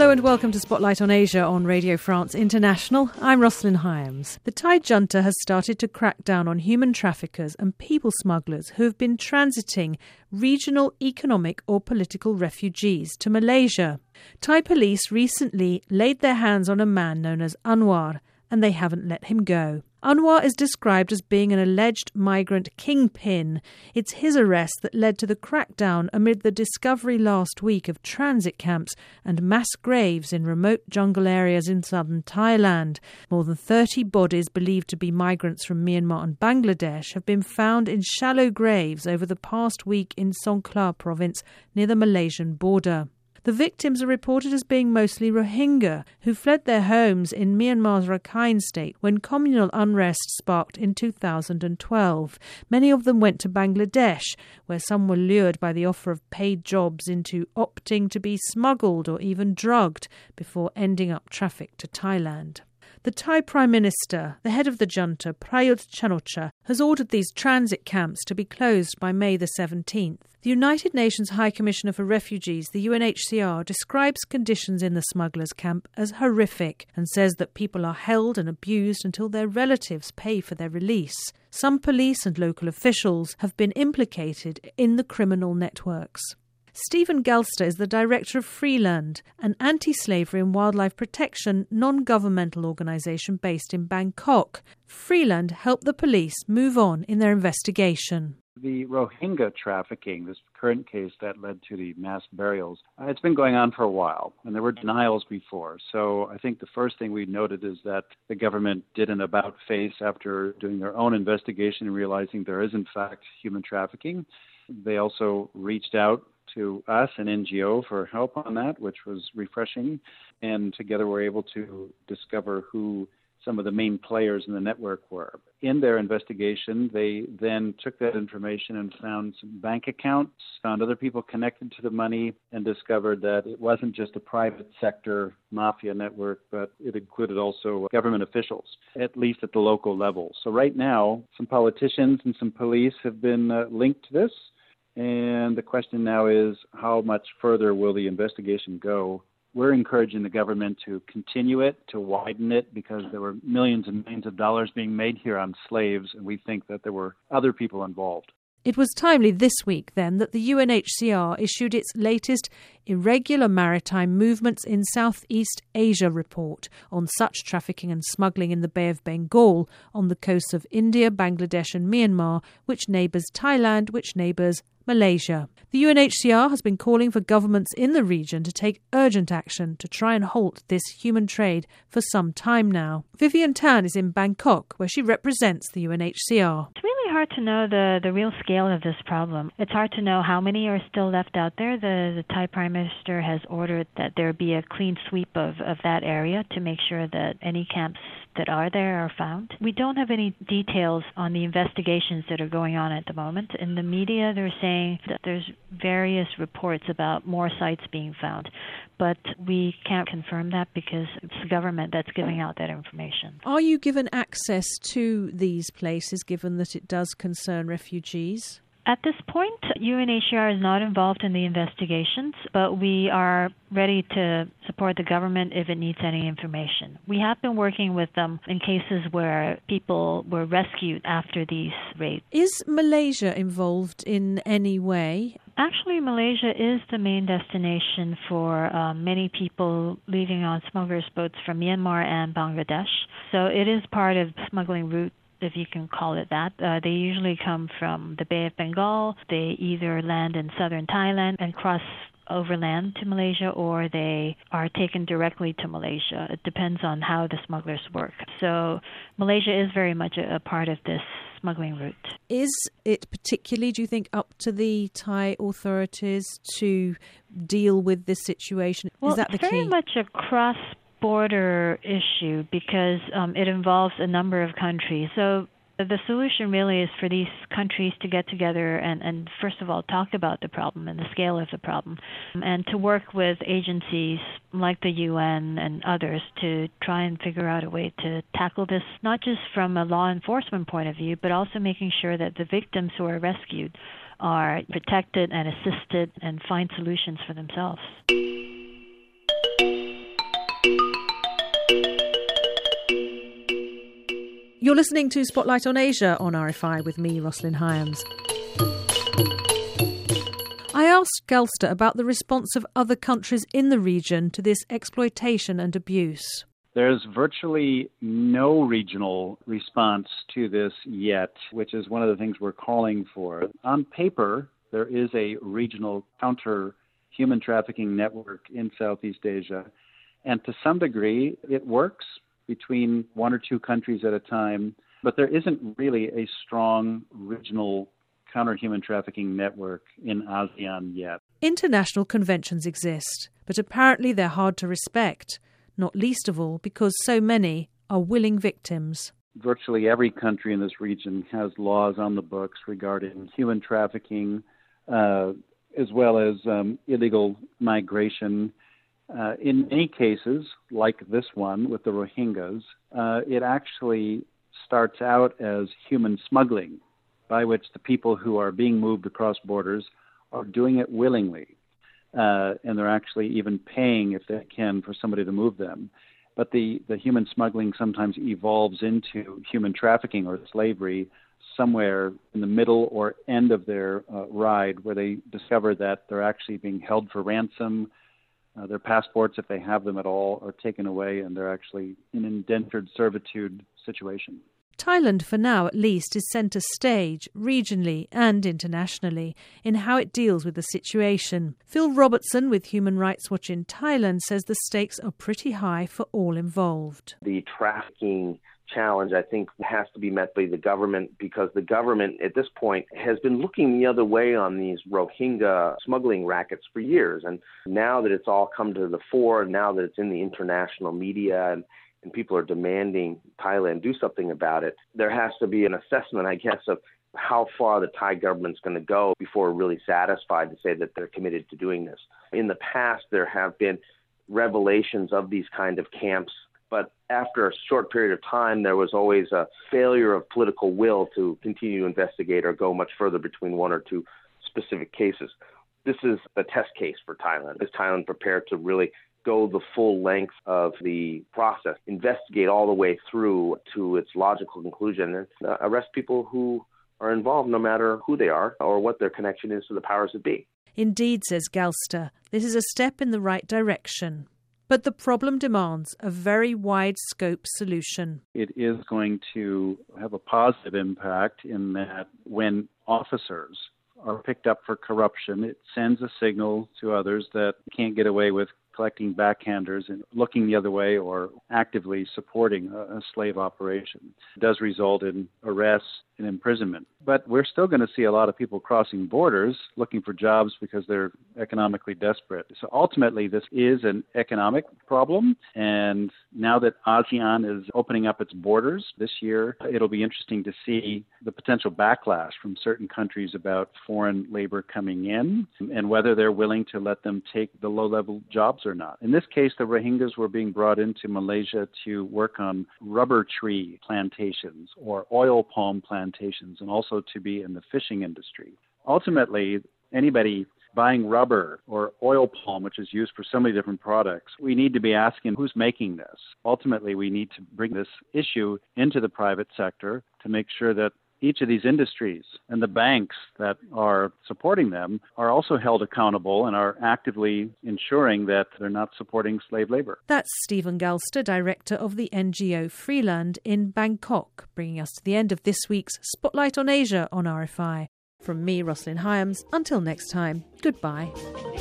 Hello and welcome to Spotlight on Asia on Radio France International. I'm Rosalind Hyams. The Thai junta has started to crack down on human traffickers and people smugglers who have been transiting regional economic or political refugees to Malaysia. Thai police recently laid their hands on a man known as Anwar, and they haven't let him go. Anwar is described as being an alleged migrant kingpin. It's his arrest that led to the crackdown amid the discovery last week of transit camps and mass graves in remote jungle areas in southern Thailand. More than 30 bodies believed to be migrants from Myanmar and Bangladesh have been found in shallow graves over the past week in Songkhla province near the Malaysian border. The victims are reported as being mostly Rohingya, who fled their homes in Myanmar's Rakhine state when communal unrest sparked in 2012. Many of them went to Bangladesh, where some were lured by the offer of paid jobs into opting to be smuggled or even drugged before ending up trafficked to Thailand. The Thai Prime Minister, the head of the junta, Prayut Chan-o-cha, has ordered these transit camps to be closed by May the 17th. The United Nations High Commissioner for Refugees, the UNHCR, describes conditions in the smugglers' camp as horrific and says that people are held and abused until their relatives pay for their release. Some police and local officials have been implicated in the criminal networks. Stephen Gelster is the director of Freeland, an anti-slavery and wildlife protection non-governmental organisation based in Bangkok. Freeland helped the police move on in their investigation. The Rohingya trafficking, this current case that led to the mass burials, it's been going on for a while, and there were denials before. So I think the first thing we noted is that the government did an about-face after doing their own investigation and realizing there is, in fact, human trafficking. They also reached out to us, an NGO, for help on that, which was refreshing. And together we're able to discover who some of the main players in the network were. In their investigation, they then took that information and found some bank accounts, found other people connected to the money, and discovered that it wasn't just a private sector mafia network, but it included also government officials, at least at the local level. So right now, some politicians and some police have been linked to this. And the question now is, how much further will the investigation go? We're encouraging the government to continue it, to widen it, because there were millions and millions of dollars being made here on slaves, and we think that there were other people involved. It was timely this week, then, that the UNHCR issued its latest Irregular Maritime Movements in Southeast Asia report on such trafficking and smuggling in the Bay of Bengal on the coasts of India, Bangladesh and Myanmar, which neighbours Thailand, which neighbours Malaysia. The UNHCR has been calling for governments in the region to take urgent action to try and halt this human trade for some time now. Vivian Tan is in Bangkok, where she represents the UNHCR. It's really hard to know the real scale of this problem. It's hard to know how many are still left out there. The Thai Prime Minister has ordered that there be a clean sweep of that area to make sure that any camps that are there are found. We don't have any details on the investigations that are going on at the moment. In the media, they're saying that there's various reports about more sites being found, but we can't confirm that because it's the government that's giving out that information. Are you given access to these places, given that it does concern refugees? At this point, UNHCR is not involved in the investigations, but we are ready to support the government if it needs any information. We have been working with them in cases where people were rescued after these raids. Is Malaysia involved in any way? Actually, Malaysia is the main destination for many people leaving on smugglers' boats from Myanmar and Bangladesh. So it is part of the smuggling route, if you can call it that. They usually come from the Bay of Bengal. They either land in southern Thailand and cross overland to Malaysia, or they are taken directly to Malaysia. It depends on how the smugglers work. So Malaysia is very much a part of this smuggling route. Is it particularly, do you think, up to the Thai authorities to deal with this situation? Well, is that the key? It's very much a cross-border issue because it involves a number of countries. So the solution really is for these countries to get together and first of all, talk about the problem and the scale of the problem, and to work with agencies like the UN and others to try and figure out a way to tackle this, not just from a law enforcement point of view, but also making sure that the victims who are rescued are protected and assisted and find solutions for themselves. You're listening to Spotlight on Asia on RFI with me, Roslyn Hyams. I asked Galster about the response of other countries in the region to this exploitation and abuse. There's virtually no regional response to this yet, which is one of the things we're calling for. On paper, there is a regional counter-human trafficking network in Southeast Asia, and to some degree, it works between one or two countries at a time, but there isn't really a strong regional counter-human trafficking network in ASEAN yet. International conventions exist, but apparently they're hard to respect, not least of all because so many are willing victims. Virtually every country in this region has laws on the books regarding human trafficking, as well as illegal migration. In many cases, like this one with the Rohingyas, it actually starts out as human smuggling, by which the people who are being moved across borders are doing it willingly. And they're actually even paying, if they can, for somebody to move them. But the human smuggling sometimes evolves into human trafficking or slavery somewhere in the middle or end of their ride, where they discover that they're actually being held for ransom. Their passports, if they have them at all, are taken away, and they're actually in indentured servitude situation. Thailand, for now at least, is centre stage, regionally and internationally, in how it deals with the situation. Phil Robertson with Human Rights Watch in Thailand says the stakes are pretty high for all involved. The trafficking challenge, I think, has to be met by the government, because the government at this point has been looking the other way on these Rohingya smuggling rackets for years. And now that it's all come to the fore, now that it's in the international media and people are demanding Thailand do something about it, there has to be an assessment, I guess, of how far the Thai government's going to go before we're really satisfied to say that they're committed to doing this. In the past, there have been revelations of these kind of camps, but after a short period of time, there was always a failure of political will to continue to investigate or go much further between one or two specific cases. This is a test case for Thailand. Is Thailand prepared to really go the full length of the process, investigate all the way through to its logical conclusion, and arrest people who are involved, no matter who they are or what their connection is to the powers that be? Indeed, says Galster, this is a step in the right direction. But the problem demands a very wide-scope solution. It is going to have a positive impact in that when officers are picked up for corruption, it sends a signal to others that can't get away with collecting backhanders and looking the other way or actively supporting a slave operation. It does result in arrests and imprisonment. But we're still going to see a lot of people crossing borders looking for jobs because they're economically desperate. So ultimately, this is an economic problem. And now that ASEAN is opening up its borders this year, it'll be interesting to see the potential backlash from certain countries about foreign labor coming in and whether they're willing to let them take the low-level jobs or not. In this case, the Rohingyas were being brought into Malaysia to work on rubber tree plantations or oil palm plantations, and also to be in the fishing industry. Ultimately, anybody buying rubber or oil palm, which is used for so many different products, we need to be asking who's making this. Ultimately, we need to bring this issue into the private sector to make sure that each of these industries and the banks that are supporting them are also held accountable and are actively ensuring that they're not supporting slave labor. That's Stephen Galster, director of the NGO Freeland in Bangkok, bringing us to the end of this week's Spotlight on Asia on RFI. From me, Roslyn Hyams, until next time, goodbye.